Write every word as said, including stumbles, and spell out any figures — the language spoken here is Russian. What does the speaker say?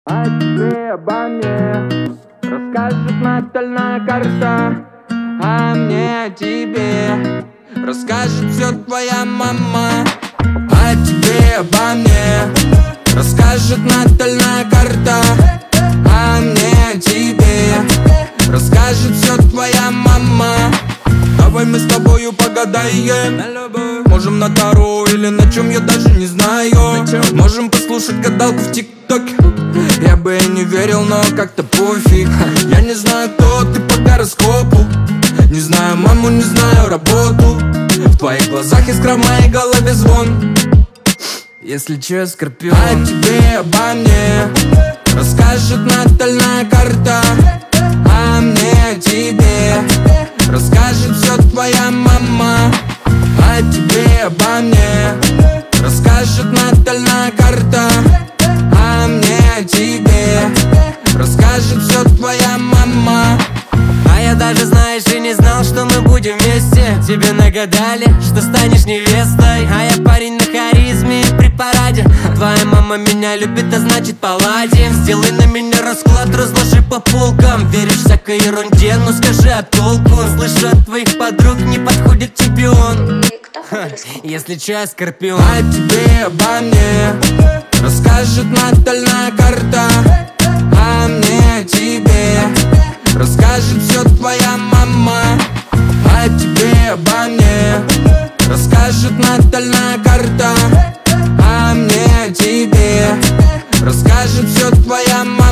А тебе обо мне расскажет натальная карта, а мне о тебе расскажет все твоя мама. А тебе обо мне расскажет натальная карта, а мне о тебе расскажет все твоя мама. Давай мы с тобою погадаем, можем на Таро или на чем, я даже не знаю. Можем послушать гадалку в ТикТоке. Я бы и не верил, но как-то пофиг. Я не знаю, кто ты по гороскопу, не знаю маму, не знаю работу. В твоих глазах искра, в моей голове звон. Если че, Скорпион. А тебе обо мне расскажет натальная карта, а мне о тебе расскажет все твоя мама. А тебе обо мне расскажет натальная карта, а мне о тебе расскажет все твоя мама. А я даже, знаешь, и не знал, что мы будем вместе. Тебе нагадали, что станешь невестой, а я парень на харизме и при параде. Твоя мама меня любит, а значит поладим. Сделай на меня расклад, разложи по полкам. Веришь всякой ерунде, но скажи, а толку? Слышу от твоих подруг, не подходит чемпион. Если че, я Скорпион. А тебе обо мне расскажет натальная карта, а мне о тебе расскажет все твоя мама. А тебе обо мне расскажет натальная карта, а мне о тебе расскажет все твоя мама.